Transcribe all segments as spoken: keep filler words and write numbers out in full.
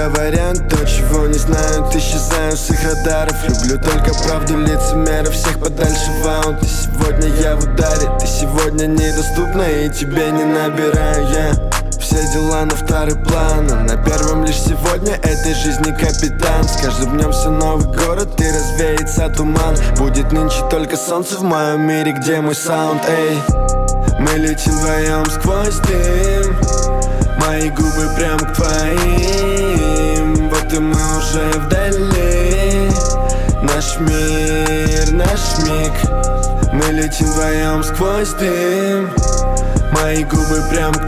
говорят то, чего не знают. Исчезаю с их радаров. Люблю только правду, лицемеров, всех подальше в аут. И сегодня я в ударе, ты сегодня недоступна, и тебе не набираю я. Все дела на второй план, а на первом лишь сегодня этой жизни капитан. С каждым днем все новый город, и развеется туман. Будет нынче только солнце в моем мире, где мой саунд, эй. Мы летим вдвоем сквозь дым, мои губы прям к твоим. Вот и мы уже вдали, наш мир, наш миг. Мы летим вдвоем сквозь дым, мои губы прям к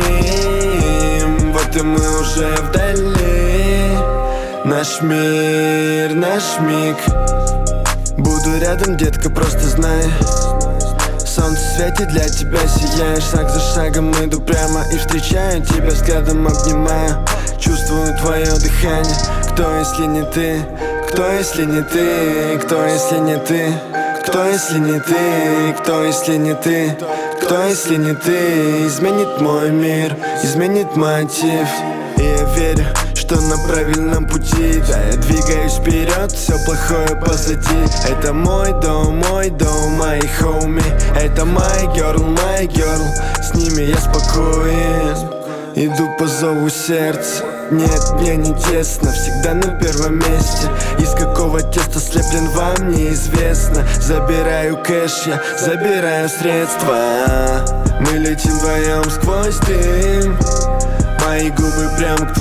твоим. Вот и мы уже вдали, наш мир, наш миг. Буду рядом, детка, просто знай. Солнце светит, для тебя сияешь. Шаг за шагом иду прямо и встречаю тебя взглядом, обнимаю. Чувствую твое дыхание. Кто, если не ты? Кто, если не ты? Кто, если не ты? Кто, если не ты? Кто, если не ты? Кто, если не ты? Изменит мой мир, изменит мотив. И я верю, что на правильном пути. Да, я двигаюсь вперед, все плохое позади. Это мой дом, мой дом, мои хоуми. Это my girl, my girl. С ними я спокоен, иду по зову сердца. Нет, мне не тесно, всегда на первом месте. Из какого теста слеплен вам неизвестно. Забираю кэш, я забираю средства. Мы летим вдвоем сквозь дым, мои губы прям к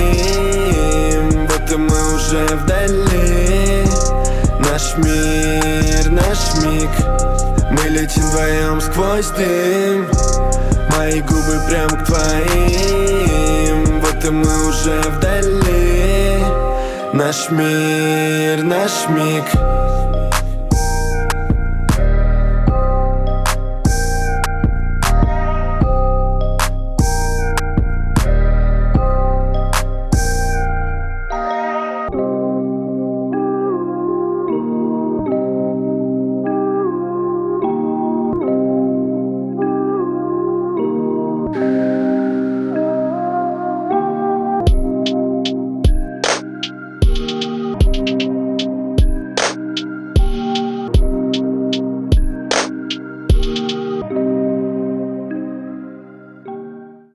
твоим. Вот и мы уже вдали, наш мир, наш миг. Мы летим вдвоем сквозь дым, мои губы прям к твоим. Вот и мы уже вдали, наш мир, наш миг.